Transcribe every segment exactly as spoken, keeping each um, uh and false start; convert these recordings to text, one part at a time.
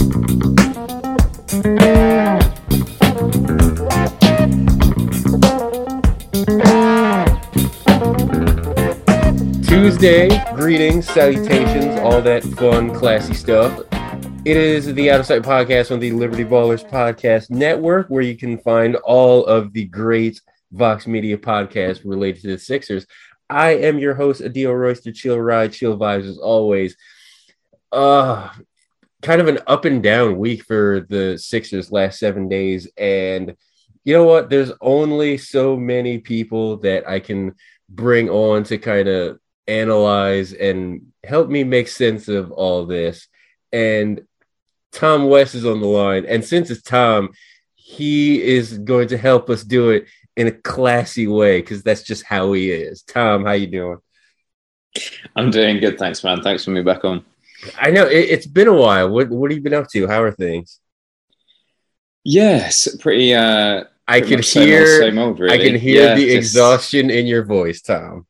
Tuesday, greetings, salutations, all that fun, classy stuff. It is the Out of Sight podcast on the Liberty Ballers Podcast Network, where you can find all of the great Vox Media podcasts related to the Sixers. I am your host, Adil Royster. Chill ride, chill vibes as always. Uh, kind of an up and down week for the Sixers last seven days. And you know what? There's only so many people that I can bring on to kind of analyze and help me make sense of all this. And Tom West is on the line. And since it's Tom, he is going to help us do it in a classy way, because that's just how he is. Tom, how you doing? I'm doing good, thanks, man. Thanks for me back on. I know it, it's been a while. What what have you been up to? How are things? Yes, pretty. Uh, I pretty can same hear. old, same old, really. I can hear yeah, the just... exhaustion in your voice, Tom.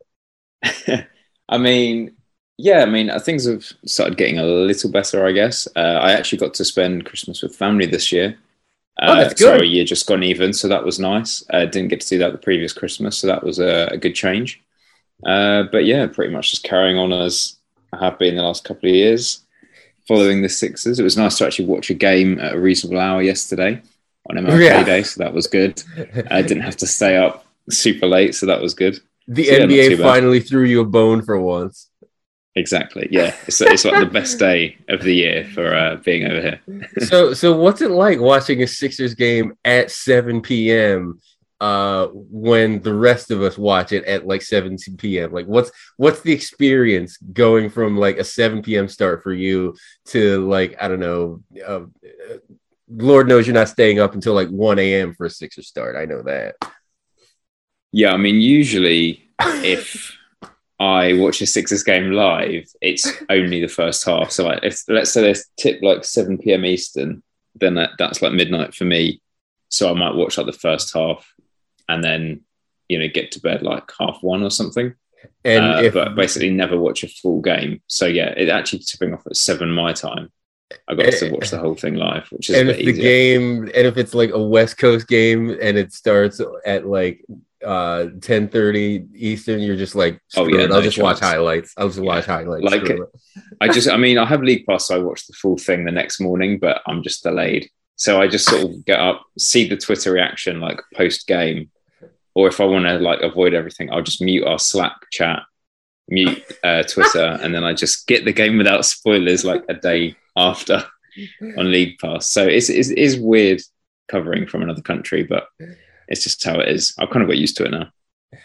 I mean, yeah, I mean, uh, things have started getting a little better, I guess. Uh, I actually got to spend Christmas with family this year. Uh, oh, that's good. So a year just gone even, so that was nice. Uh, didn't get to do that the previous Christmas, so that was a, a good change. Uh, but yeah, pretty much just carrying on as I have been the last couple of years, following the Sixers. It was nice to actually watch a game at a reasonable hour yesterday on M L K yeah. Day, so that was good. I didn't have to stay up super late, so that was good. The so, N B A yeah, finally threw you a bone for once. Exactly. Yeah, it's it's like the best day of the year for uh, being over here. so, so what's it like watching a Sixers game at seven p.m. Uh, when the rest of us watch it at like seven p.m.? Like, what's what's the experience going from like a seven p.m. start for you to like I don't know. Uh, Lord knows you're not staying up until like one a.m. for a Sixers start. I know that. Yeah, I mean, usually if I watch a Sixers game live, it's only the first half. So like, if let's say there's tip like seven p.m. Eastern, then that, that's like midnight for me. So I might watch like the first half and then, you know, get to bed like half one or something. And uh, if, but basically never watch a full game. So yeah, it actually tipping off at seven my time. I got to watch the whole thing live, which is and a bit if the easier. game, and if it's like a West Coast game and it starts at like uh ten thirty Eastern, you're just like, oh yeah, no I'll just chance. watch highlights. I'll just yeah. watch highlights. Like, I just, I mean, I have League Pass, so I watch the full thing the next morning, but I'm just delayed. So I just sort of get up, see the Twitter reaction like post game, or if I want to like avoid everything, I'll just mute our Slack chat, mute uh, Twitter, and then I just get the game without spoilers like a day after on League Pass. So it's, it's, it's weird covering from another country, but it's just how it is. I've kind of got used to it now.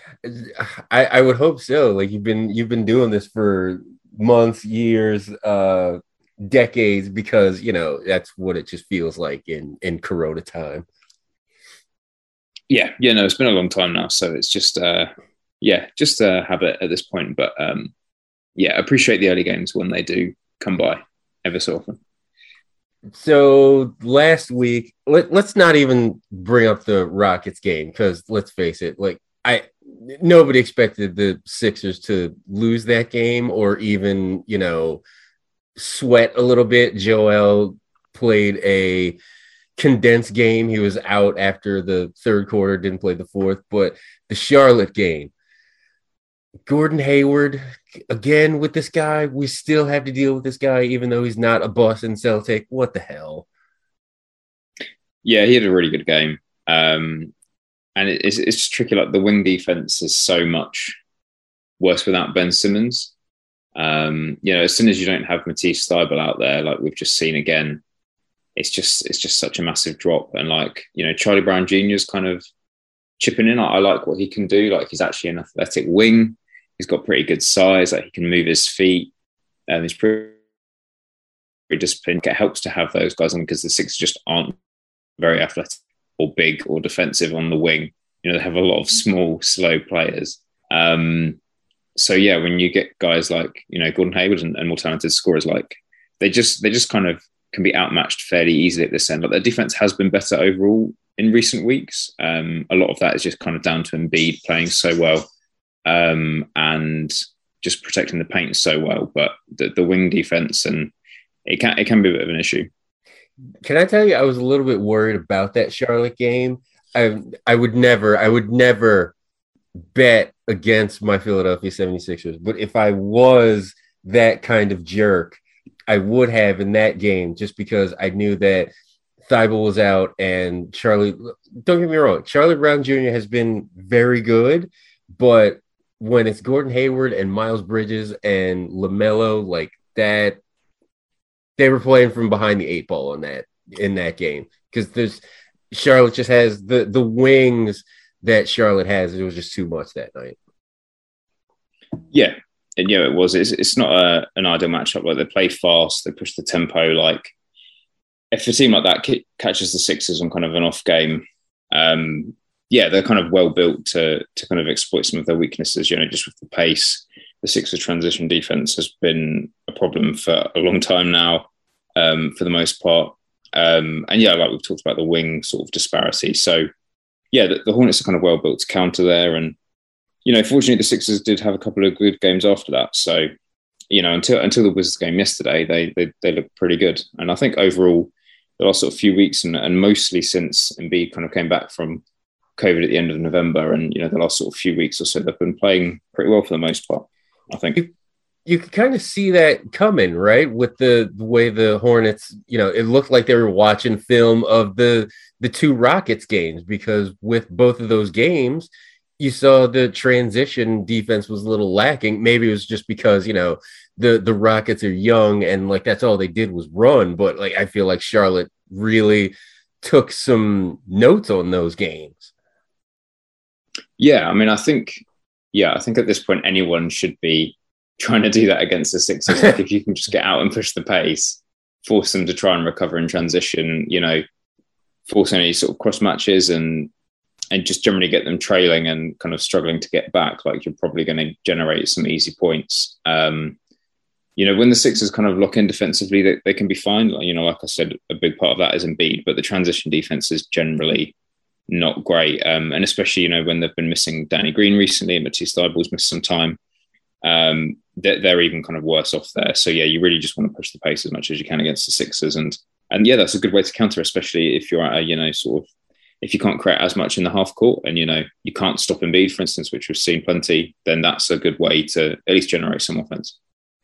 I, I would hope so. Like you've been you've been doing this for months, years, uh, decades, because you know that's what it just feels like in in Corona time. Yeah, yeah, no, it's been a long time now, so it's just uh, yeah, just a habit at this point. But um, yeah, appreciate the early games when they do come by ever so often. So last week, let, let's not even bring up the Rockets game, because let's face it, like I nobody expected the Sixers to lose that game or even, you know, sweat a little bit. Joel played a condensed game. He was out after the third quarter, didn't play the fourth. But the Charlotte game, Gordon Hayward, again with this guy, we still have to deal with this guy, even though he's not a Boston Celtic. What the hell? Yeah, he had a really good game. Um, and it, it's, it's tricky. Like the wing defense is so much worse without Ben Simmons. Um, you know, as soon as you don't have Matisse Thybulle out there, like we've just seen again, it's just it's just such a massive drop. And like, you know, Charlie Brown Junior is kind of chipping in. I, I like what he can do. Like he's actually an athletic wing. He's got pretty good size. Like he can move his feet. Um, he's pretty, pretty disciplined. It helps to have those guys on because the Sixers just aren't very athletic or big or defensive on the wing. You know, they have a lot of small, slow players. Um, so yeah, when you get guys like, you know, Gordon Hayward and, and more talented scorers, like they just they just kind of can be outmatched fairly easily at this end. Like their defense has been better overall in recent weeks. Um, a lot of that is just kind of down to Embiid playing so well. Um, and just protecting the paint so well, but the, the wing defense and it can it can be a bit of an issue. Can I tell you, I was a little bit worried about that Charlotte game. I I would never, I would never bet against my Philadelphia seventy-sixers. But if I was that kind of jerk, I would have in that game just because I knew that Thibault was out and Charlie, don't get me wrong, Charlie Brown Junior has been very good, but when it's Gordon Hayward and Miles Bridges and LaMelo, like that, they were playing from behind the eight ball on that in that game because there's Charlotte just has the the wings that Charlotte has. It was just too much that night. Yeah, and yeah, it was. It's, it's not a, an ideal matchup. Like they play fast, they push the tempo. Like if a team like that c- catches the Sixers on kind of an off game, um, yeah, they're kind of well built to to kind of exploit some of their weaknesses. You know, just with the pace, the Sixers transition defense has been a problem for a long time now, um, for the most part. Um, and yeah, like we've talked about the wing sort of disparity. So yeah, the, the Hornets are kind of well built to counter there. And, you know, fortunately the Sixers did have a couple of good games after that. So, you know, until until the Wizards game yesterday, they they, they looked pretty good. And I think overall, the last sort of few weeks and, and mostly since Embiid kind of came back from COVID at the end of November and, you know, the last sort of few weeks or so, they've been playing pretty well for the most part, I think. You, you could kind of see that coming, right? With the, the way the Hornets, you know, it looked like they were watching film of the the two Rockets games because with both of those games, you saw the transition defense was a little lacking. Maybe it was just because, you know, the, the Rockets are young and like that's all they did was run. But like I feel like Charlotte really took some notes on those games. Yeah, I mean, I think, yeah, I think at this point anyone should be trying to do that against the Sixers. Like if you can just get out and push the pace, force them to try and recover in transition, you know, force any sort of cross matches and and just generally get them trailing and kind of struggling to get back, like you're probably going to generate some easy points. Um, you know, when the Sixers kind of lock in defensively, they, they can be fine. You know, like I said, a big part of that is Embiid, but the transition defense is generally not great. Um, and especially, you know, when they've been missing Danny Green recently and Matisse Thybulle's missed some time, um, they're, they're even kind of worse off there. So, yeah, you really just want to push the pace as much as you can against the Sixers. And, and yeah, that's a good way to counter, especially if you're at a, you know, sort of, if you can't create as much in the half court and, you know, you can't stop Embiid, for instance, which we've seen plenty, then that's a good way to at least generate some offense.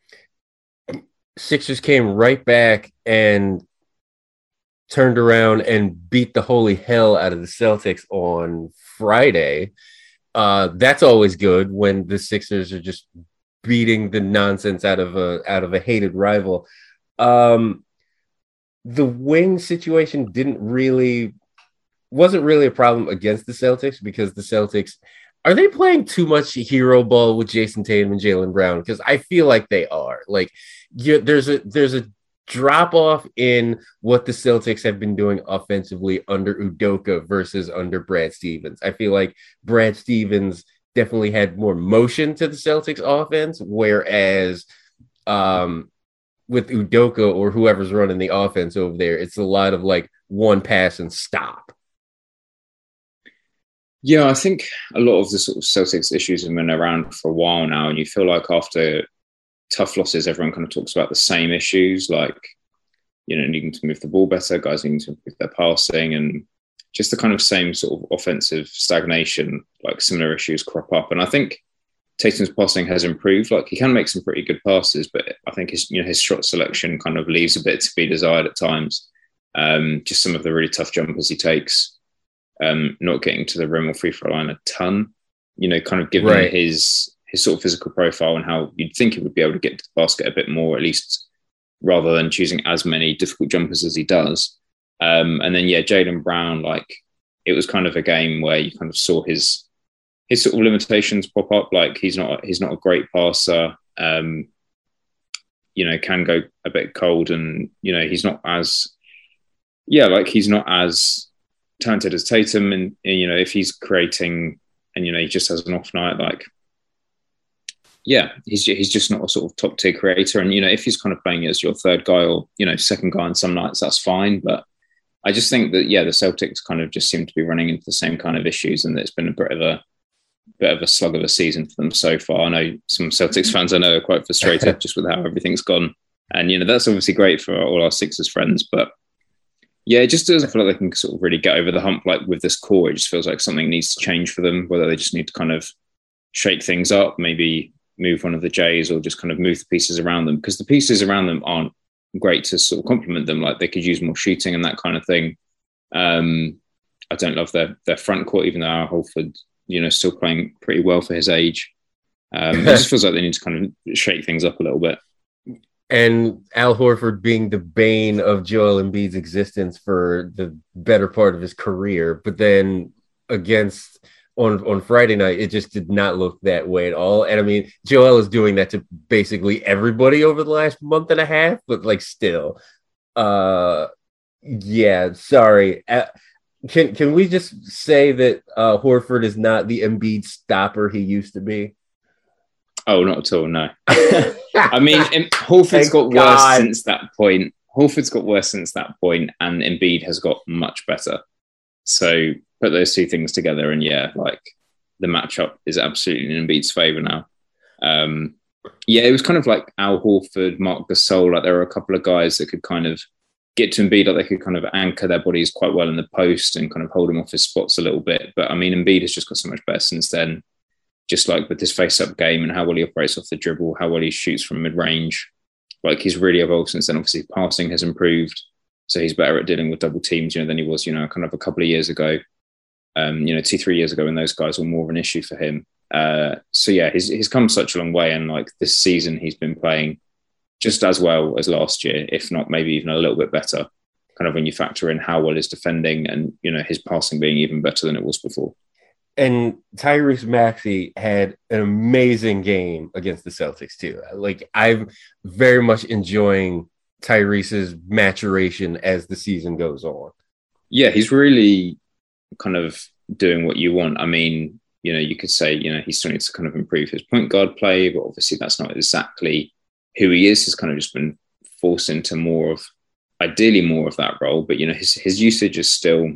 Sixers came right back and turned around and beat the holy hell out of the Celtics on Friday. Uh, that's always good when the Sixers are just beating the nonsense out of a out of a hated rival. Um, the wing situation didn't really wasn't really a problem against the Celtics because the Celtics are they playing too much hero ball with Jason Tatum and Jaylen Brown? Because I feel like they are. Like, you, there's a there's a drop off in what the Celtics have been doing offensively under Udoka versus under Brad Stevens. I feel like Brad Stevens definitely had more motion to the Celtics offense, whereas um, with Udoka or whoever's running the offense over there, it's a lot of like one pass and stop. Yeah, I think a lot of the sort of Celtics issues have been around for a while now, and you feel like after tough losses, everyone kind of talks about the same issues, like, you know, needing to move the ball better, guys needing to improve their passing, and just the kind of same sort of offensive stagnation, like similar issues crop up. And I think Tatum's passing has improved. Like he can make some pretty good passes, but I think his, you know, his shot selection kind of leaves a bit to be desired at times. Um, just some of the really tough jumpers he takes. Um, not getting to the rim or free throw line a ton, you know, kind of given right. his his sort of physical profile and how you'd think he would be able to get to the basket a bit more, at least rather than choosing as many difficult jumpers as he does. Um, and then, yeah, Jaylen Brown, like it was kind of a game where you kind of saw his his sort of limitations pop up. Like he's not he's not a great passer, um, you know, can go a bit cold, and you know he's not as yeah, like he's not as talented as Tatum, and, and you know if he's creating and you know he just has an off night, like yeah he's he's just not a sort of top tier creator. And you know if he's kind of playing as your third guy or you know second guy on some nights, that's fine. But I just think that yeah the Celtics kind of just seem to be running into the same kind of issues, and it's been a bit of a bit of a slug of a season for them so far. I know some Celtics fans I know are quite frustrated just with how everything's gone, and you know that's obviously great for all our Sixers friends, but Yeah, it just doesn't feel like they can sort of really get over the hump like with this core. It just feels like something needs to change for them, whether they just need to kind of shake things up, maybe move one of the Jays or just kind of move the pieces around them, because the pieces around them aren't great to sort of complement them. Like they could use more shooting and that kind of thing. Um, I don't love their their front court, even though Al Horford, you know, still playing pretty well for his age. Um, it just feels like they need to kind of shake things up a little bit. And Al Horford being the bane of Joel Embiid's existence for the better part of his career, but then against on on Friday night, it just did not look that way at all. And I mean, Joel is doing that to basically everybody over the last month and a half, but like still, uh, yeah. Sorry. Uh, can can we just say that uh, Horford is not the Embiid stopper he used to be? Oh, not at all. No. I mean, Horford's Thank got God. worse since that point. Horford's got worse since that point, and Embiid has got much better. So put those two things together, and yeah, like the matchup is absolutely in Embiid's favor now. Um, yeah, it was kind of like Al Horford, Marc Gasol. Like there were a couple of guys that could kind of get to Embiid, like they could kind of anchor their bodies quite well in the post and kind of hold him off his spots a little bit. But I mean, Embiid has just got so much better since then. Just like with his face-up game and how well he operates off the dribble, how well he shoots from mid-range. Like he's really evolved since then. Obviously, passing has improved. So he's better at dealing with double teams, you know, than he was, you know, kind of a couple of years ago. Um, you know, two, three years ago when those guys were more of an issue for him. Uh, so yeah, he's, he's come such a long way. And like this season, he's been playing just as well as last year, if not maybe even a little bit better, kind of when you factor in how well he's defending and, you know, his passing being even better than it was before. And Tyrese Maxey had an amazing game against the Celtics too. Like I'm very much enjoying Tyrese's maturation as the season goes on. Yeah, he's really kind of doing what you want. I mean, you know, you could say, you know, he still needs to kind of improve his point guard play, but obviously that's not exactly who he is. He's kind of just been forced into more of, ideally more of that role. But, you know, his, his usage is still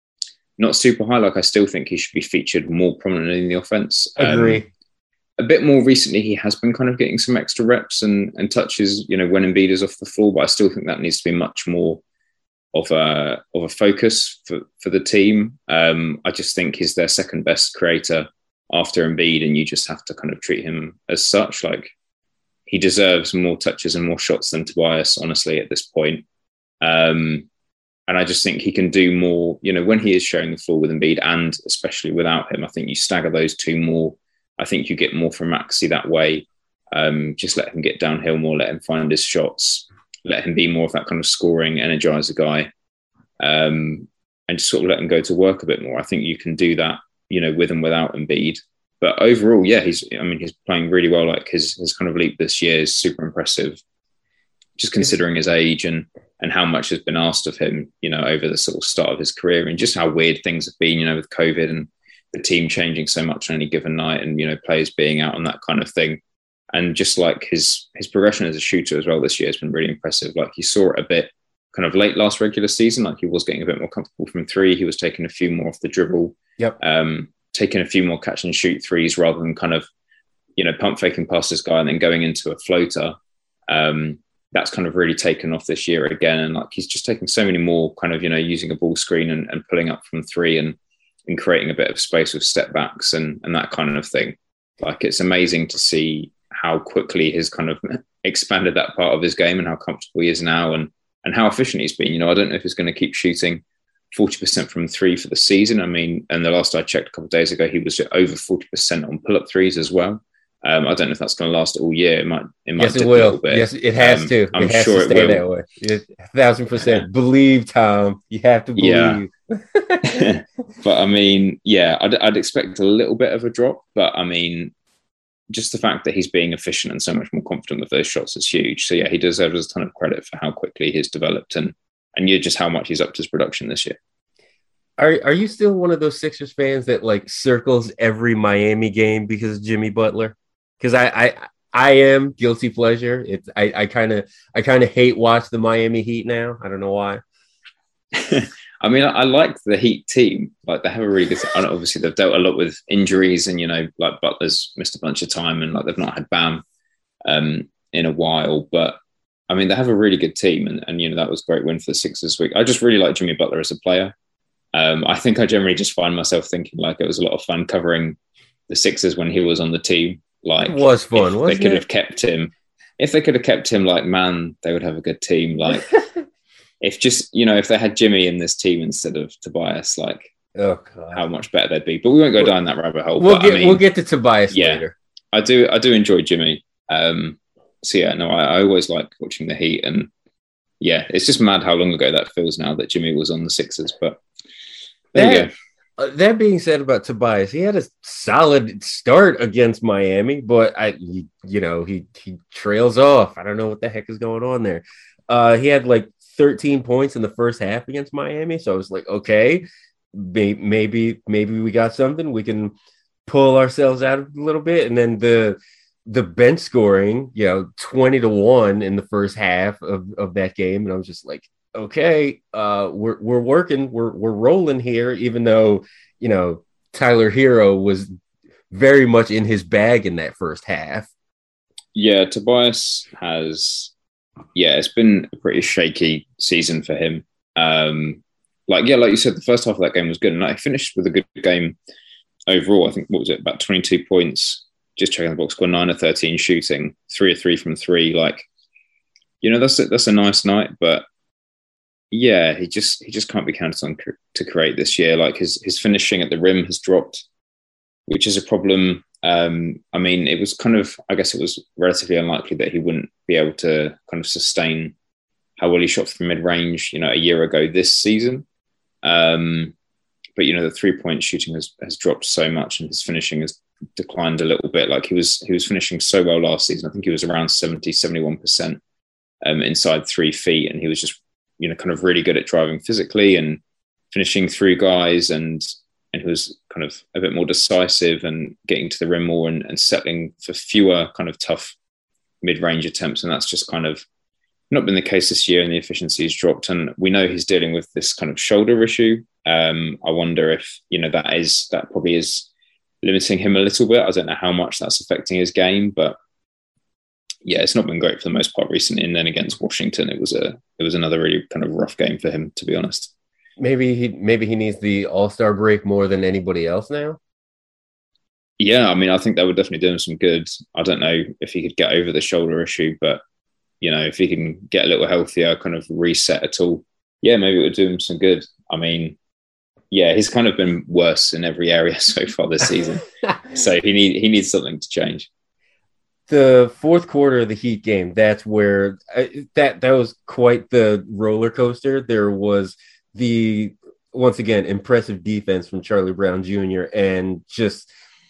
not super high. Like I still think he should be featured more prominently in the offense. Agree. Um, a bit more recently, he has been kind of getting some extra reps and, and touches, you know, when Embiid is off the floor, but I still think that needs to be much more of a of a focus for, for the team. Um, I just think he's their second best creator after Embiid, and you just have to kind of treat him as such. Like he deserves more touches and more shots than Tobias, honestly, at this point. Um, And I just think he can do more, you know, when he is sharing the floor with Embiid and especially without him. I think you stagger those two more. I think you get more from Maxey that way. Um, just let him get downhill more, let him find his shots, let him be more of that kind of scoring, energizer guy, um, and just sort of let him go to work a bit more. I think you can do that, you know, with and without Embiid. But overall, yeah, he's, I mean, he's playing really well. Like his, his kind of leap this year is super impressive, just considering his age and, and how much has been asked of him, you know, over the sort of start of his career, and just how weird things have been, you know, with COVID and the team changing so much on any given night, and, you know, players being out and that kind of thing. And just like his his progression as a shooter as well this year has been really impressive. Like you saw it a bit kind of late last regular season, like he was getting a bit more comfortable from three. He was taking a few more off the dribble, yep, um, taking a few more catch and shoot threes rather than kind of, you know, pump faking past this guy and then going into a floater. Um, that's kind of really taken off this year again. And like, he's just taking so many more kind of, you know, using a ball screen and, and pulling up from three and, and creating a bit of space with step backs and, and that kind of thing. Like, it's amazing to see how quickly he's kind of expanded that part of his game and how comfortable he is now and, and how efficient he's been. You know, I don't know if he's going to keep shooting forty percent from three for the season. I mean, and the last I checked a couple of days ago, he was over forty percent on pull-up threes as well. Um, I don't know if that's going to last all year. It might. It might yes, it will. Yes, it has um, to. I'm it has sure to stay it will. that way. It, a thousand percent. Believe, Tom. You have to believe. Yeah. But I mean, yeah, I'd, I'd expect a little bit of a drop. But I mean, just the fact that he's being efficient and so much more confident with those shots is huge. So yeah, he deserves a ton of credit for how quickly he's developed and and you just how much he's upped his production this year. Are Are you still one of those Sixers fans that like circles every Miami game because of Jimmy Butler? Because I, I I am guilty pleasure. It's I I kind of I kind of hate watch the Miami Heat now. I don't know why. I mean, I, I like the Heat team. Like they have a really good. Obviously, they've dealt a lot with injuries, and you know, like Butler's missed a bunch of time, and like they've not had Bam um, in a while. But I mean, they have a really good team, and, and you know that was a great win for the Sixers this week. I just really like Jimmy Butler as a player. Um, I think I generally just find myself thinking like it was a lot of fun covering the Sixers when he was on the team. Like, it was fun. If wasn't they could it? have kept him. If they could have kept him, like, man, they would have a good team. Like, if just you know, if they had Jimmy in this team instead of Tobias, like, oh god, how much better they'd be. But we won't go down that rabbit hole. We'll but, get I mean, we'll get to Tobias yeah, later. I do I do enjoy Jimmy. Um, so yeah, no, I, I always like watching the Heat, and yeah, it's just mad how long ago that feels now that Jimmy was on the Sixers. But there that, you go. Uh, that being said about Tobias, he had a solid start against Miami, but I, you, you know, he he trails off. I don't know what the heck is going on there. Uh, he had like thirteen points in the first half against Miami, so I was like, okay, maybe maybe we got something. We can pull ourselves out a little bit, and then the the bench scoring, you know, twenty to one in the first half of, of that game, and I was just like, okay, uh, we're we're working, we're we're rolling here, even though, you know, Tyler Hero was very much in his bag in that first half. Yeah, Tobias has, yeah, it's been a pretty shaky season for him. Um, like, yeah, like you said, the first half of that game was good, and I finished with a good game overall. I think, what was it, about twenty-two points, just checking the box score, nine of thirteen shooting, three of three from three. Like, you know, that's a, that's a nice night, but yeah, he just he just can't be counted on to create this year. Like, his his finishing at the rim has dropped, which is a problem. Um, I mean, it was kind of, I guess it was relatively unlikely that he wouldn't be able to kind of sustain how well he shot from mid-range, you know, a year ago this season. Um, but, you know, the three-point shooting has, has dropped so much, and his finishing has declined a little bit. Like, he was he was finishing so well last season. I think he was around seventy, seventy-one percent um, inside three feet, and he was just, you know, kind of really good at driving physically and finishing through guys, and and he was kind of a bit more decisive and getting to the rim more, and, and settling for fewer kind of tough mid-range attempts. And that's just kind of not been the case this year, and the efficiency has dropped. And we know he's dealing with this kind of shoulder issue. Um, I wonder if, you know, that is, that probably is limiting him a little bit. I don't know how much that's affecting his game, but yeah, it's not been great for the most part recently. And then against Washington, it was a, it was another really kind of rough game for him, to be honest. Maybe he maybe he needs the All-Star break more than anybody else now. Yeah, I mean, I think that would definitely do him some good. I don't know if he could get over the shoulder issue, but, you know, if he can get a little healthier, kind of reset at all, yeah, maybe it would do him some good. I mean, yeah, he's kind of been worse in every area so far this season. So he need he needs something to change. The fourth quarter of the Heat game, that's where I, that that was quite the roller coaster. There was the, once again, impressive defense from Charlie Brown Junior And just,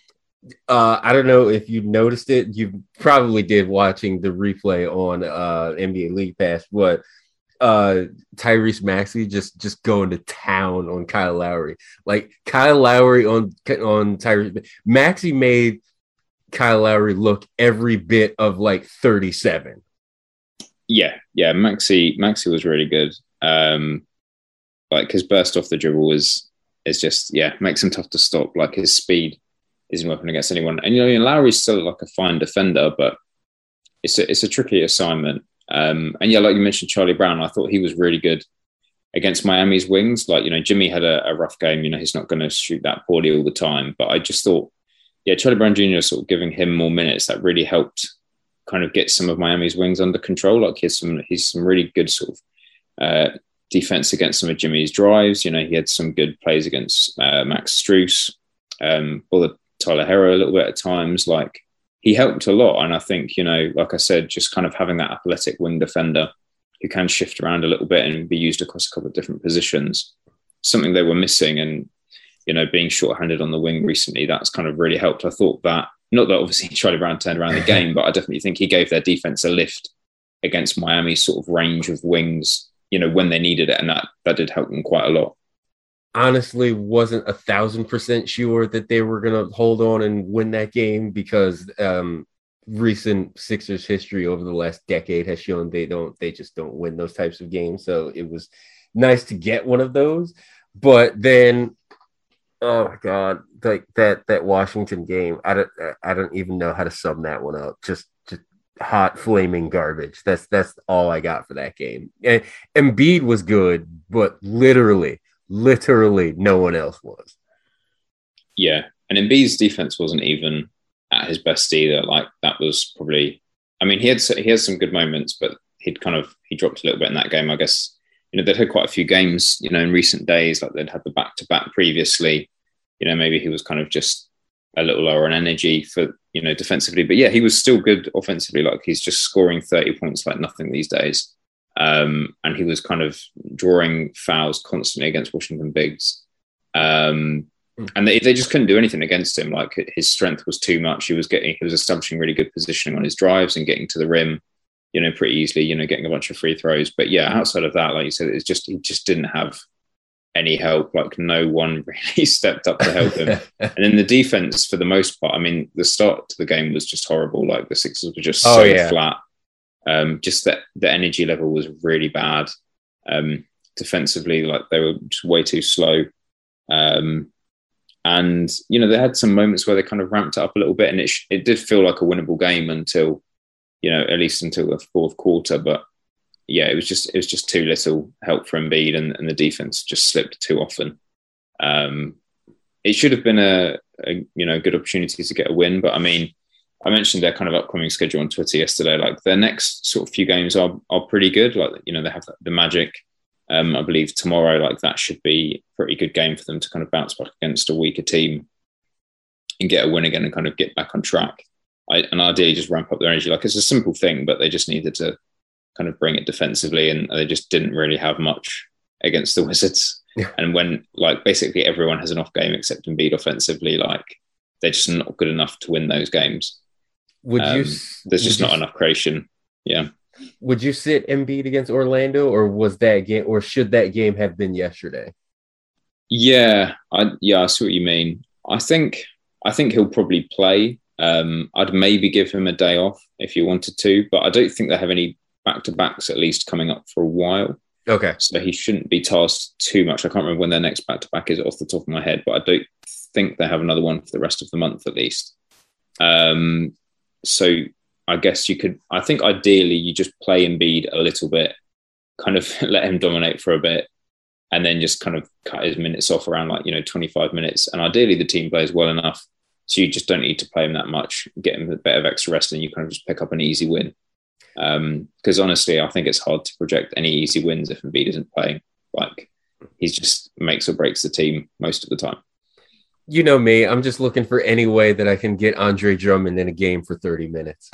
uh, I don't know if you noticed it. You probably did watching the replay on uh, N B A League Pass, but uh, Tyrese Maxey just, just going to town on Kyle Lowry. Like, Kyle Lowry on, on Tyrese. Maxey made Kyle Lowry look every bit of like thirty-seven. Yeah, yeah, Maxey, Maxey was really good. Um, Like, his burst off the dribble is is just, yeah, makes him tough to stop. Like, his speed isn't weapon against anyone. And, you know, Lowry's still like a fine defender, but it's a, it's a tricky assignment. Um, and yeah, like you mentioned, Charlie Brown, I thought he was really good against Miami's wings. Like, you know, Jimmy had a, a rough game. You know, he's not going to shoot that poorly all the time. But I just thought, yeah, Charlie Brown Junior sort of giving him more minutes, that really helped kind of get some of Miami's wings under control. Like, he's some, he's some really good sort of uh, defense against some of Jimmy's drives. You know, he had some good plays against uh, Max Strus, um, or Tyler Hero a little bit at times. Like, he helped a lot. And I think, you know, like I said, just kind of having that athletic wing defender who can shift around a little bit and be used across a couple of different positions, something they were missing. And, you know, being shorthanded on the wing recently, that's kind of really helped. I thought that, not that obviously Charlie Brown turned around the game, but I definitely think he gave their defense a lift against Miami's sort of range of wings, you know, when they needed it. And that, that did help them quite a lot. Honestly, wasn't a thousand percent sure that they were going to hold on and win that game, because um, recent Sixers history over the last decade has shown they don't, they just don't win those types of games. So it was nice to get one of those. But then, oh my God, like that, that Washington game, I don't, I don't even know how to sum that one up. Just, just hot flaming garbage. That's that's all I got for that game. And Embiid was good, but literally, literally no one else was. Yeah, and Embiid's defense wasn't even at his best either. Like that was probably. I mean, he had he had some good moments, but he'd kind of he dropped a little bit in that game. I guess you know they'd had quite a few games, you know, in recent days. Like they'd had the back to back previously. You know, maybe he was kind of just a little lower on energy for you know defensively. But yeah, he was still good offensively. Like he's just scoring thirty points like nothing these days. Um, and he was kind of drawing fouls constantly against Washington bigs. Um, And they, they just couldn't do anything against him. Like his strength was too much. He was getting, he was establishing really good positioning on his drives and getting to the rim, you know, pretty easily. You know, getting a bunch of free throws. But yeah, outside of that, like you said, it's just he just didn't have any help. Like no one really stepped up to help him. And in the defense, for the most part, I mean, the start to the game was just horrible. Like the Sixers were just so oh, yeah. flat. Um, just that the energy level was really bad. Um, defensively, like they were just way too slow. Um, And, you know, they had some moments where they kind of ramped it up a little bit and it sh- it did feel like a winnable game until, you know, at least until the fourth quarter. But yeah, it was just it was just too little help for Embiid and, and the defense just slipped too often. Um, it should have been a, a, you know, good opportunity to get a win. But I mean, I mentioned their kind of upcoming schedule on Twitter yesterday. Like their next sort of few games are are pretty good. Like, you know, they have the Magic. Um, I believe tomorrow, like that should be a pretty good game for them to kind of bounce back against a weaker team and get a win again and kind of get back on track. I, and ideally just ramp up their energy. Like it's a simple thing, but they just needed to kind of bring it defensively and they just didn't really have much against the Wizards. Yeah. And when like basically everyone has an off game except Embiid offensively, like they're just not good enough to win those games. Would um, you? There's just would not you, enough creation. Yeah. Would you sit Embiid against Orlando, or was that game, or should that game have been yesterday? Yeah, I yeah, I see what you mean. I think I think he'll probably play. Um, I'd maybe give him a day off if you wanted to, but I don't think they have any back to backs at least coming up for a while. Okay, so he shouldn't be tasked too much. I can't remember when their next back to back is off the top of my head, but I don't think they have another one for the rest of the month at least. Um, so. I guess you could, I think ideally you just play Embiid a little bit, kind of let him dominate for a bit, and then just kind of cut his minutes off around like, you know, twenty-five minutes. And ideally the team plays well enough. So you just don't need to play him that much, get him a bit of extra rest and you kind of just pick up an easy win. Because um, honestly, I think it's hard to project any easy wins if Embiid isn't playing. Like he just makes or breaks the team most of the time. You know me, I'm just looking for any way that I can get Andre Drummond in a game for thirty minutes.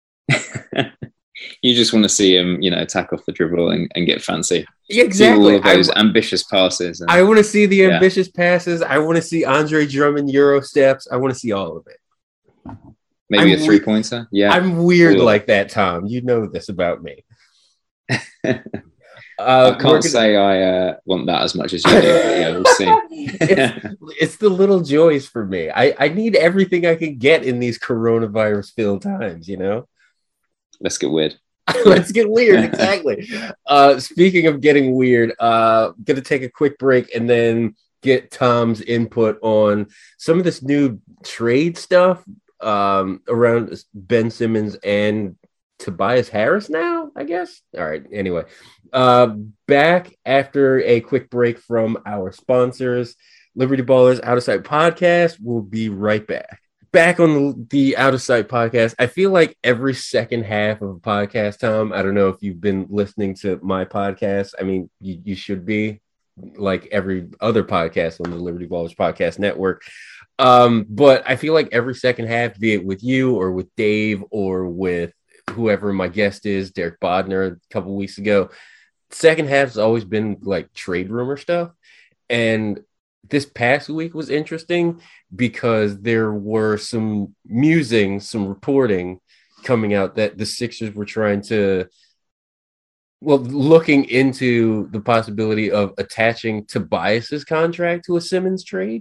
You just want to see him, you know, attack off the dribble and, and get fancy. Exactly. Do all of those I, ambitious passes. And, I want to see the yeah. ambitious passes. I want to see Andre Drummond Euro steps. I want to see all of it. Maybe I'm a three pointer. We- yeah, I'm weird like that, Tom. You know this about me. uh, I can't gonna... say I uh, want that as much as you do. But yeah, we'll see. it's, it's the little joys for me. I, I need everything I can get in these coronavirus-filled times. You know. Let's get weird. Let's get weird. Exactly. uh, speaking of getting weird, uh, going to take a quick break and then get Tom's input on some of this new trade stuff um, around Ben Simmons and Tobias Harris now, I guess. All right. Anyway, uh, back after a quick break from our sponsors, Liberty Ballers Out of Sight Podcast. We'll be right back. Back on the, the Out of Sight podcast. I feel like every second half of a podcast, Tom, I don't know if you've been listening to my podcast. I mean, you, you should be, like every other podcast on the Liberty Ballers Podcast Network. Um, but I feel like every second half, be it with you or with Dave or with whoever my guest is, Derek Bodner, a couple weeks ago, second half has always been like trade rumor stuff. And this past week was interesting because there were some musings, some reporting coming out that the Sixers were trying to, well, looking into the possibility of attaching Tobias's contract to a Simmons trade.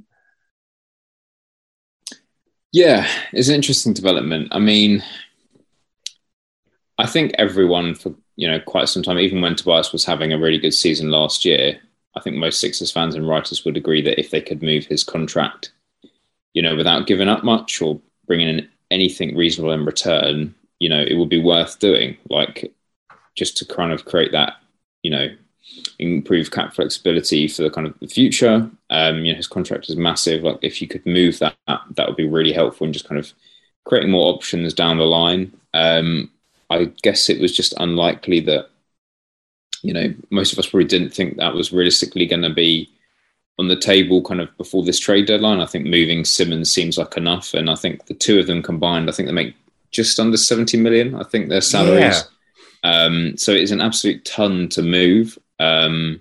Yeah, it's an interesting development. I mean, I think everyone for, you know, quite some time, even when Tobias was having a really good season last year, I think most Sixers fans and writers would agree that if they could move his contract, you know, without giving up much or bringing in anything reasonable in return, you know, it would be worth doing, like just to kind of create that, you know, improve cap flexibility for the kind of the future. Um, you know, his contract is massive. Like if you could move that, that would be really helpful in just kind of creating more options down the line. Um, I guess it was just unlikely that, you know, most of us probably didn't think that was realistically going to be on the table kind of before this trade deadline. I think moving Simmons seems like enough. And I think the two of them combined, I think they make just under seventy million, I think their salaries. Yeah. Um, so it's an absolute ton to move. Um,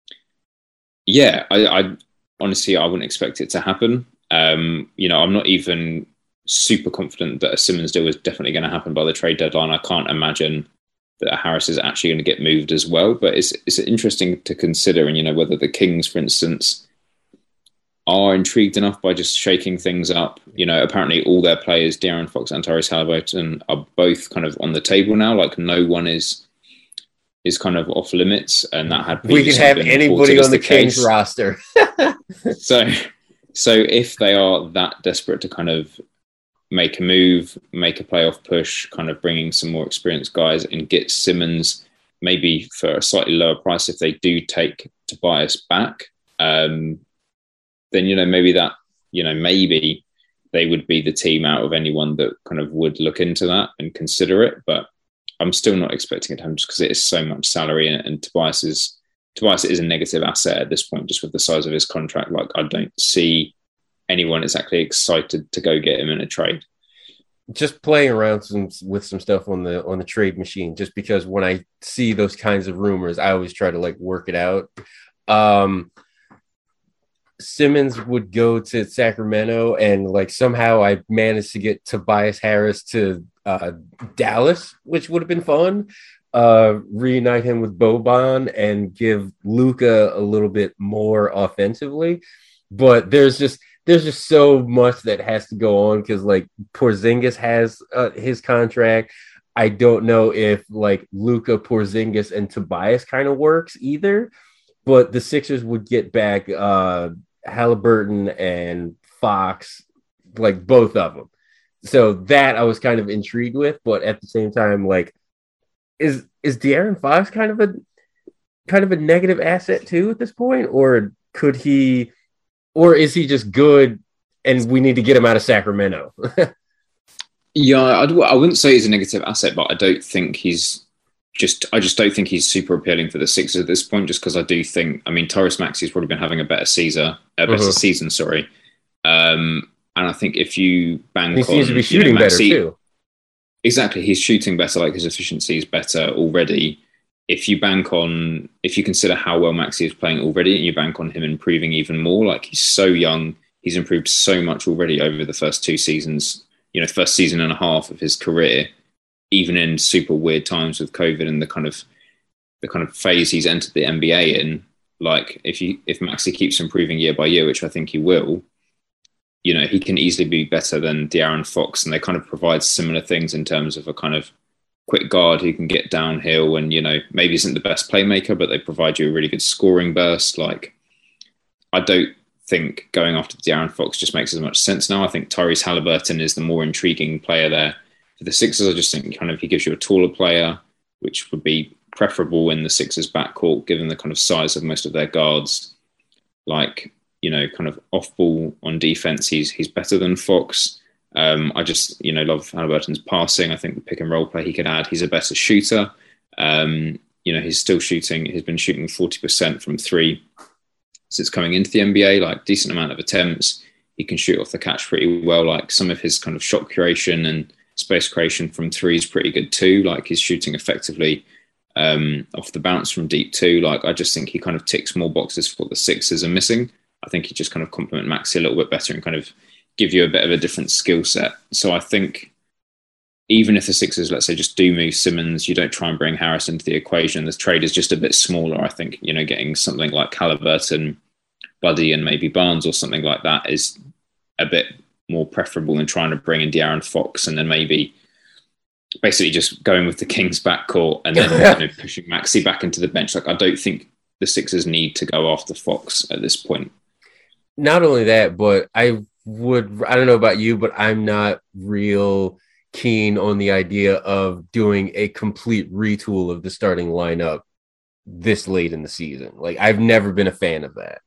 yeah, I, I honestly, I wouldn't expect it to happen. Um, you know, I'm not even super confident that a Simmons deal is definitely going to happen by the trade deadline. I can't imagine that Harris is actually going to get moved as well. But it's it's interesting to consider, and you know, whether the Kings, for instance, are intrigued enough by just shaking things up. You know, apparently all their players, De'Aaron Fox and Tyrese Haliburton, are both kind of on the table now. Like no one is is kind of off limits, and that had we can have anybody on the, the Kings roster. so, so if they are that desperate to kind of make a move, make a playoff push, kind of bringing some more experienced guys and get Simmons maybe for a slightly lower price if they do take Tobias back, um, then, you know, maybe that, you know, maybe they would be the team out of anyone that kind of would look into that and consider it. But I'm still not expecting it to happen just because it is so much salary, and, and Tobias is Tobias is a negative asset at this point, just with the size of his contract. Like I don't see anyone exactly excited to go get him in a trade. Just playing around some, with some stuff on the on the trade machine, just because when I see those kinds of rumors, I always try to like work it out. Um, Simmons would go to Sacramento, and like somehow I managed to get Tobias Harris to uh, Dallas, which would have been fun. Uh, reunite him with Boban and give Luka a little bit more offensively. But there's just there's just so much that has to go on because like Porzingis has uh, his contract. I don't know if like Luka, Porzingis, and Tobias kind of works either. But the Sixers would get back uh, Haliburton and Fox, like both of them. So that I was kind of intrigued with, but at the same time, like, is is De'Aaron Fox kind of a kind of a negative asset too at this point, or could he, or is he just good and we need to get him out of Sacramento? yeah, I'd, I wouldn't say he's a negative asset, but I don't think he's. Just, I just don't think he's super appealing for the Sixers at this point. Just because I do think, I mean, Tyrese Maxey's probably been having a better season, a better uh-huh. season, sorry. Um, and I think if you bank he on, he seems to be shooting you know, Maxey, better too. Exactly, he's shooting better. Like his efficiency is better already. If you bank on, if you consider how well Maxey is playing already, and you bank on him improving even more, like he's so young, he's improved so much already over the first two seasons. You know, first season and a half of his career. Even in super weird times with COVID and the kind of the kind of phase he's entered the N B A in, like if you if Maxey keeps improving year by year, which I think he will, you know, he can easily be better than De'Aaron Fox, and they kind of provide similar things in terms of a kind of quick guard who can get downhill and, you know, maybe isn't the best playmaker, but they provide you a really good scoring burst. Like, I don't think going after De'Aaron Fox just makes as much sense now. I think Tyrese Haliburton is the more intriguing player there. For the Sixers, I just think kind of he gives you a taller player, which would be preferable in the Sixers backcourt, given the kind of size of most of their guards. Like, you know, kind of off ball on defense, he's he's better than Fox. Um, I just, you know, love Haliburton's passing. I think the pick and roll play he could add. He's a better shooter. Um, you know, he's still shooting. He's been shooting forty percent from three since coming into the N B A. Like, decent amount of attempts. He can shoot off the catch pretty well. Like, some of his kind of shot creation and space creation from three is pretty good too. Like, he's shooting effectively um, off the bounce from deep too. Like, I just think he kind of ticks more boxes for what the Sixers are missing. I think he just kind of complement Maxey a little bit better and kind of give you a bit of a different skill set. So I think even if the Sixers, let's say, just do move Simmons, you don't try and bring Harris into the equation. The trade is just a bit smaller. I think, you know, getting something like Haliburton, Buddy, and maybe Barnes or something like that is a bit more preferable than trying to bring in De'Aaron Fox and then maybe basically just going with the Kings backcourt and then you know, pushing Maxey back into the bench. Like, I don't think the Sixers need to go after Fox at this point. Not only that, but I would, I don't know about you, but I'm not real keen on the idea of doing a complete retool of the starting lineup this late in the season. Like, I've never been a fan of that.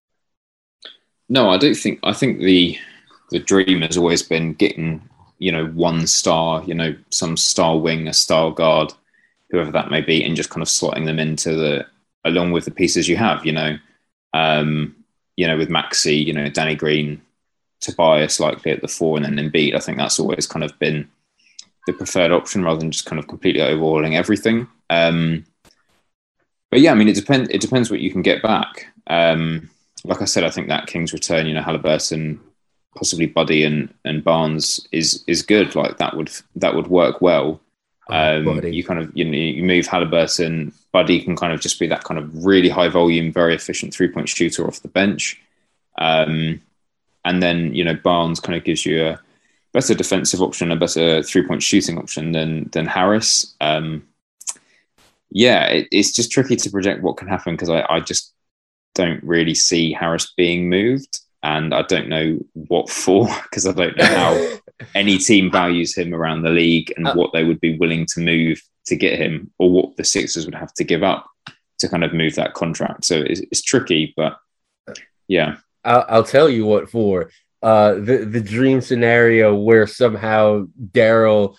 No, I don't think. I think the the dream has always been getting, you know, one star, you know, some star wing, a star guard, whoever that may be, and just kind of slotting them into the along with the pieces you have. You know, um, you know, with Maxey, you know, Danny Green, Tobias likely at the four, and then Embiid. I think that's always kind of been the preferred option rather than just kind of completely overhauling everything. Um, but yeah, I mean, it depends. It depends what you can get back. Um, like I said, I think that Kings return, you know, Haliburton, possibly Buddy and, and Barnes is is good. Like that would that would work well. Um, oh, you kind of you know you move Haliburton, Buddy can kind of just be that kind of really high volume, very efficient three point shooter off the bench. Um, and then you know Barnes kind of gives you a better defensive option, a better three point shooting option than than Harris. Um, yeah, it, it's just tricky to project what can happen because I, I just don't really see Harris being moved, and I don't know what for because I don't know how any team values him around the league and uh, what they would be willing to move to get him, or what the Sixers would have to give up to kind of move that contract. So it's, it's tricky, but yeah, I'll, I'll tell you what for. Uh, the the dream scenario where somehow Daryl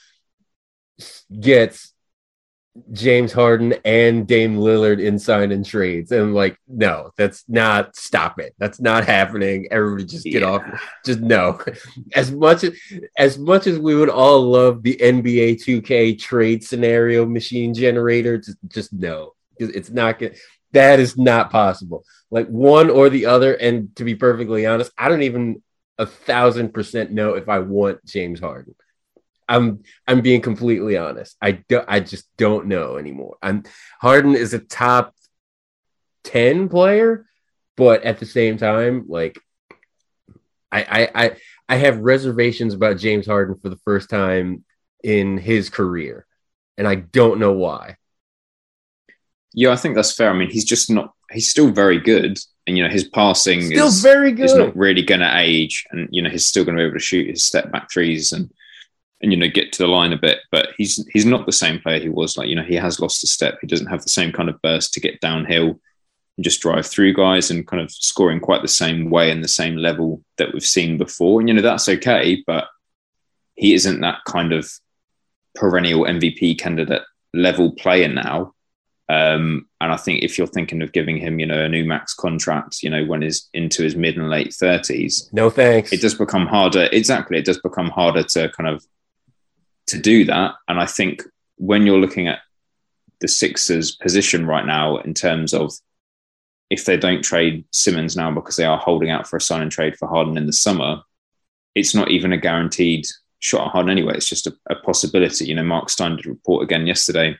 gets James Harden and Dame Lillard in sign and trades, and like, no, that's not. Stop it. That's not happening. Everybody, just get yeah. off. Just no. As much as as much as we would all love the N B A two K trade scenario machine generator, just just no, it's not good. That is not possible. Like one or the other. And to be perfectly honest, I don't even a thousand percent know if I want James Harden. I'm I'm being completely honest. I do, I just don't know anymore. I'm Harden is a top ten player, but at the same time, like I I I, I have reservations about James Harden for the first time in his career, and I don't know why. Yeah, I think that's fair. I mean, he's just not. He's still very good, and you know his passing still is very good. Is not really going to age, and you know he's still going to be able to shoot his step back threes and. and, you know, get to the line a bit, but he's he's not the same player he was. Like, you know, he has lost a step. He doesn't have the same kind of burst to get downhill and just drive through guys and kind of scoring quite the same way and the same level that we've seen before. And, you know, that's okay, but he isn't that kind of perennial M V P candidate level player now. Um, and I think if you're thinking of giving him, you know, a new max contract, you know, when he's into his mid and late thirties, no thanks. It does become harder. Exactly. It does become harder to kind of to do that. And I think when you're looking at the Sixers' position right now in terms of if they don't trade Simmons now because they are holding out for a sign and trade for Harden in the summer, it's not even a guaranteed shot at Harden anyway. It's just a, a possibility. You know, Mark Stein did a report again yesterday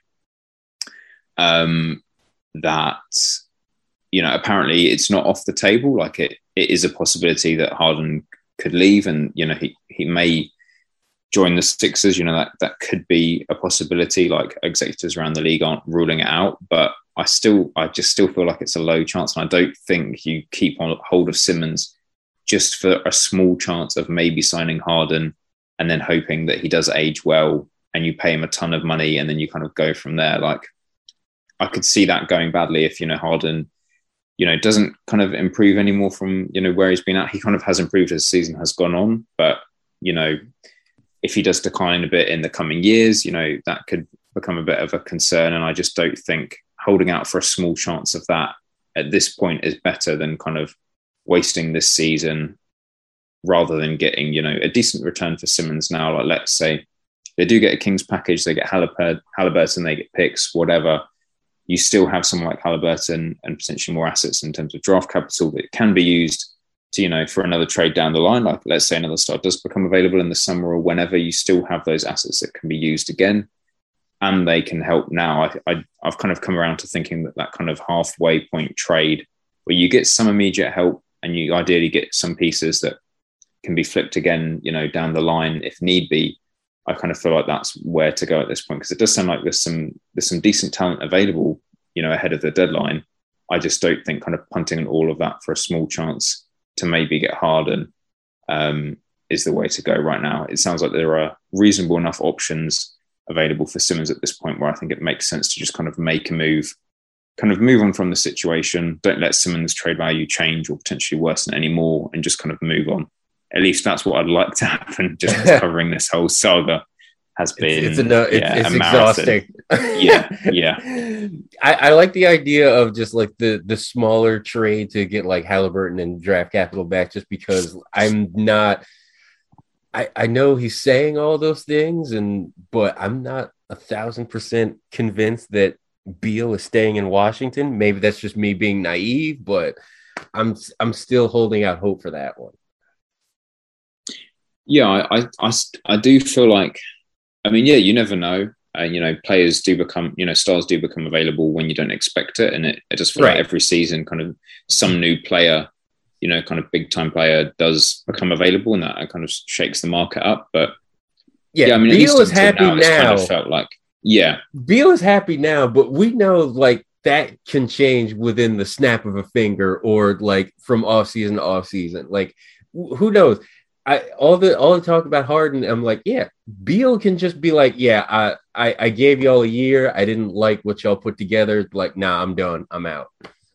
um, that, you know, apparently it's not off the table. Like it, it is a possibility that Harden could leave and, you know, he, he may join the Sixers. You know, that, that could be a possibility. Like executives around the league aren't ruling it out, but I still, I just still feel like it's a low chance. And I don't think you keep on hold of Simmons just for a small chance of maybe signing Harden and then hoping that he does age well and you pay him a ton of money and then you kind of go from there. Like I could see that going badly if, you know, Harden, you know, doesn't kind of improve anymore from, you know, where he's been at. He kind of has improved as the season has gone on, but, you know, if he does decline a bit in the coming years, you know, that could become a bit of a concern. And I just don't think holding out for a small chance of that at this point is better than kind of wasting this season rather than getting, you know, a decent return for Simmons now. Like, let's say they do get a Kings package, they get Halliburton, Halliburton, they get picks, whatever. You still have someone like Halliburton and potentially more assets in terms of draft capital that can be used to, you know, for another trade down the line. Like, let's say another star does become available in the summer or whenever, you still have those assets that can be used again. And they can help now. I, I, I've kind of come around to thinking that that kind of halfway point trade where you get some immediate help and you ideally get some pieces that can be flipped again, you know, down the line if need be. I kind of feel like that's where to go at this point because it does sound like there's some there's some decent talent available, you know, ahead of the deadline. I just don't think kind of punting on all of that for a small chance to maybe get Harden um, is the way to go right now. It sounds like there are reasonable enough options available for Simmons at this point where I think it makes sense to just kind of make a move, kind of move on from the situation. Don't let Simmons' trade value change or potentially worsen anymore, and just kind of move on. At least that's what I'd like to happen. Just covering this whole saga has been it's, it's, a, yeah, it's, it's a exhausting. yeah, yeah. I, I like the idea of just like the the smaller trade to get like Halliburton and draft capital back, just because I'm not. I, I know he's saying all those things, and but I'm not a thousand percent convinced that Beal is staying in Washington. Maybe that's just me being naive, but I'm I'm still holding out hope for that one. Yeah, I I, I, I do feel like. I mean, yeah, you never know. Uh, you know, players do become, you know, stars do become available when you don't expect it. And it, it just feels right. like every season kind of some new player, you know, kind of big time player does become available, and that kind of shakes the market up. But yeah, yeah I mean, Beal is happy now. It's kind of felt like, yeah. Beal is happy now, but we know like that can change within the snap of a finger, or like from off season to off season. Like, who knows? I, all the all the talk about Harden, I'm like, yeah, Beal can just be like, yeah, I, I I gave y'all a year. I didn't like what y'all put together. Like, nah, I'm done. I'm out.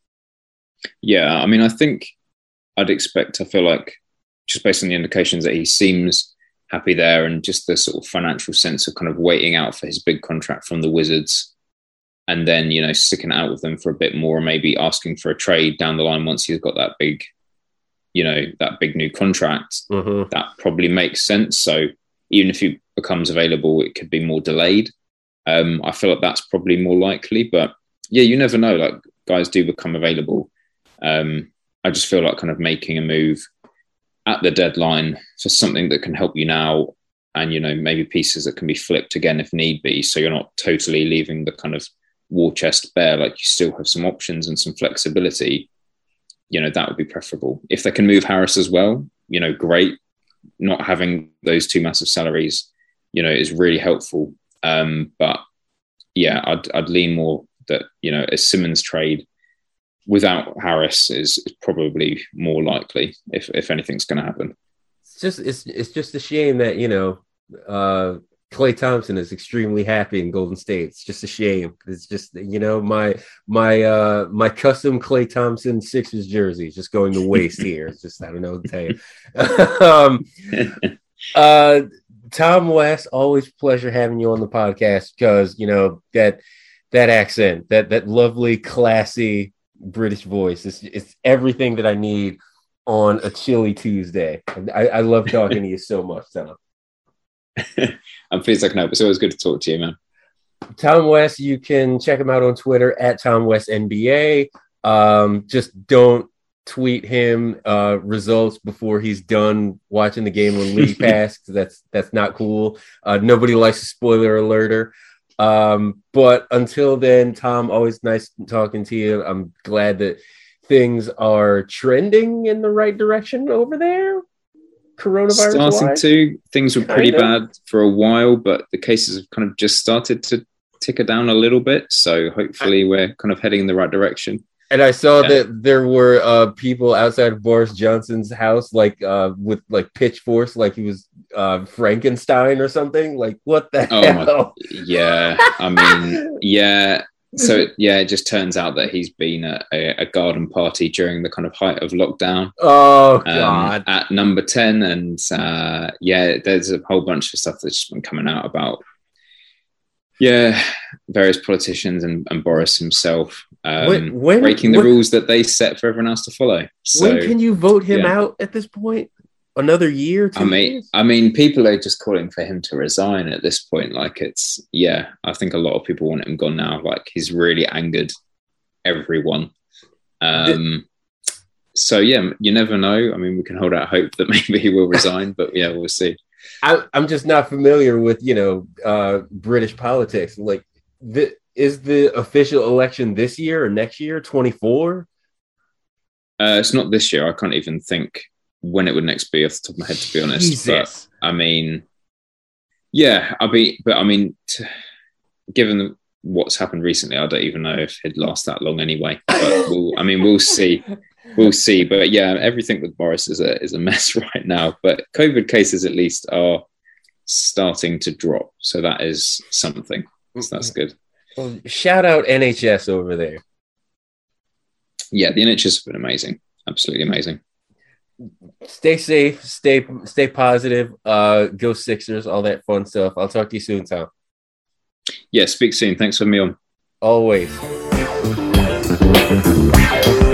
Yeah, I mean, I think I'd expect, I feel like, just based on the indications that he seems happy there, and just the sort of financial sense of kind of waiting out for his big contract from the Wizards, and then, you know, sticking it out with them for a bit more, maybe asking for a trade down the line once he's got that big, you know, that big new contract, mm-hmm. that probably makes sense. So even if he becomes available, it could be more delayed. Um, I feel like that's probably more likely, but yeah, you never know. Like, guys do become available. Um, I just feel like kind of making a move at the deadline for something that can help you now, and, you know, maybe pieces that can be flipped again if need be. So you're not totally leaving the kind of war chest bare. Like, you still have some options and some flexibility. You know, that would be preferable. If they can move Harris as well, you know, great. Not having those two massive salaries, you know, is really helpful. Um, but yeah, I'd, I'd lean more that, you know, a Simmons trade without Harris is, is probably more likely if, if anything's going to happen. It's just, it's, it's just a shame that, you know, uh, Klay Thompson is extremely happy in Golden State. It's just a shame. It's just, you know, my my uh, my custom Klay Thompson Sixers jersey is just going to waste here. It's just, I don't know what to tell you. um, uh, Tom West, always pleasure having you on the podcast, because, you know, that that accent, that that lovely, classy British voice, it's, it's everything that I need on a chilly Tuesday. I, I love talking to you so much, Tom. I'm pleased I can help. It's always good to talk to you, man. Tom West, you can check him out on Twitter at Tom West N B A. Um, just don't tweet him uh, results before he's done watching the game on League Pass, because that's that's not cool. Uh, nobody likes a spoiler alerter. Um, but until then, Tom, always nice talking to you. I'm glad that things are trending in the right direction over there. Coronavirus starting wise? to things were pretty kind of bad for a while, but the cases have kind of just started to ticker down a little bit, so hopefully we're kind of heading in the right direction. And I saw yeah. that there were uh people outside of Boris Johnson's house, like uh with like pitchforks, like he was uh Frankenstein or something. Like, what the oh hell? My, yeah I mean yeah So, yeah, it just turns out that he's been at a, a garden party during the kind of height of lockdown. Oh, God. Um, at number ten. And, uh, yeah, there's a whole bunch of stuff that's just been coming out about, yeah, various politicians and, and Boris himself um, when, when, breaking the when, rules that they set for everyone else to follow. So, when can you vote him yeah. out at this point? Another year, two I mean, years? I mean, people are just calling for him to resign at this point. Like, it's, yeah, I think a lot of people want him gone now. Like, he's really angered everyone. Um, the- so, yeah, you never know. I mean, we can hold out hope that maybe he will resign, but yeah, we'll see. I, I'm just not familiar with, you know, uh, British politics. Like, the, is the official election this year or next year, twenty-four? Uh, it's not this year. I can't even think when it would next be off the top of my head, to be honest. Jesus. But I mean, yeah, I be, but I mean, t- given what's happened recently, I don't even know if he'd last that long anyway. But we'll, I mean, we'll see. we'll see. But yeah, everything with Morris is a is a mess right now. But COVID cases at least are starting to drop, so that is something. So that's good. Well, shout out N H S over there. Yeah, the N H S has been amazing. Absolutely amazing. Stay safe, stay stay positive. Uh, go Sixers, all that fun stuff. I'll talk to you soon, Tom. Yeah, speak soon. Thanks for having me on. Always.